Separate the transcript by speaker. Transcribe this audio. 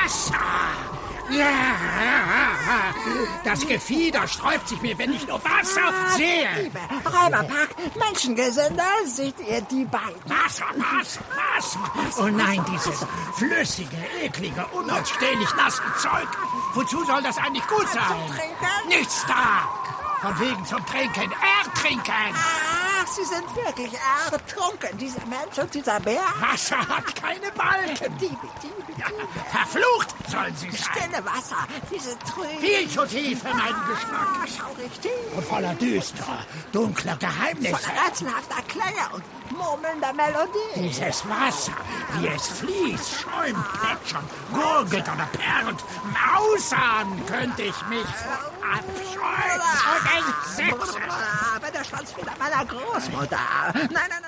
Speaker 1: Wasser! Ja, das Gefieder sträubt sich mir, wenn ich nur Wasser sehe.
Speaker 2: Räuberpack, Menschengesinde, seht ihr die beiden?
Speaker 1: Wasser. Oh nein, dieses flüssige, eklige, unausstehlich nasse Zeug. Wozu soll das eigentlich gut sein?
Speaker 2: Zum Trinken?
Speaker 1: Nichts da. Von wegen zum Trinken, ertrinken.
Speaker 2: Ach, Sie sind wirklich ertrunken, dieser Mensch und dieser Bär.
Speaker 1: Wasser hat keine Balken.
Speaker 2: Diebe.
Speaker 1: Ja, verflucht sollen sie sein.
Speaker 2: Stille Wasser, diese trüben...
Speaker 1: Viel zu tief für meinen Geschmack.
Speaker 2: Schaurig tief.
Speaker 1: Und voller düsterer, dunkler Geheimnisse.
Speaker 2: Voller rätselhafter Klänge und murmelnder Melodie.
Speaker 1: Dieses Wasser, wie es fließt, schäumt, plätschert, gurgelt oder perlt. Mausern könnte ich mich vor Abscheu und Entsetzen.
Speaker 2: Aber der Schwanz wieder meiner Großmutter. Nein,